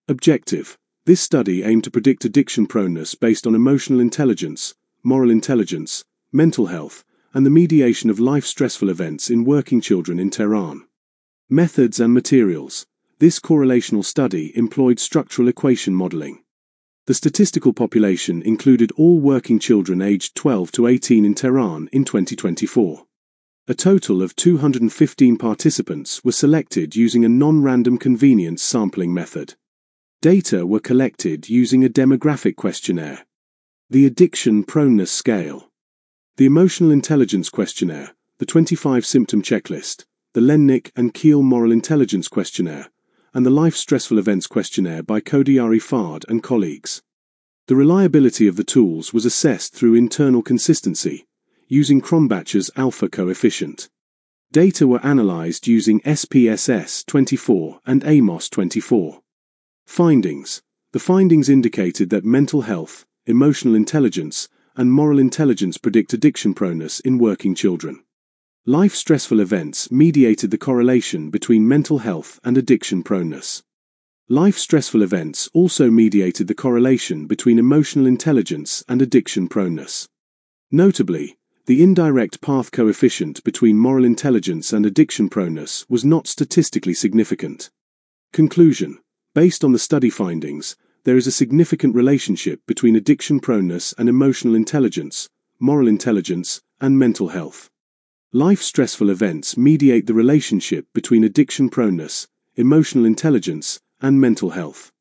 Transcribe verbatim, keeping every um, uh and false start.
Objective. This study aimed to predict addiction proneness based on emotional intelligence, moral intelligence, mental health, and the mediation of life-stressful events in working children in Tehran. Methods and materials. This correlational study employed structural equation modeling. The statistical population included all working children aged twelve to eighteen in Tehran in twenty twenty-four. A total of two hundred fifteen participants were selected using a non-random convenience sampling method. Data were collected using a demographic questionnaire. The Addiction Proneness Scale. The Emotional Intelligence Questionnaire, the twenty-five Symptom Checklist, the Lennick and Kiel Moral Intelligence Questionnaire, and the Life Stressful Events Questionnaire by Kodiari Fard and colleagues. The reliability of the tools was assessed through internal consistency, using Krombacher's alpha coefficient. Data were analyzed using S P S S twenty-four and A M O S twenty-four. Findings. The findings indicated that mental health, emotional intelligence, and moral intelligence predict addiction proneness in working children. Life stressful events mediated the correlation between mental health and addiction proneness. Life stressful events also mediated the correlation between emotional intelligence and addiction proneness. Notably, the indirect path coefficient between moral intelligence and addiction proneness was not statistically significant. Conclusion. Based on the study findings, there is a significant relationship between addiction proneness and emotional intelligence, moral intelligence, and mental health. Life stressful events mediate the relationship between addiction proneness, emotional intelligence, and mental health.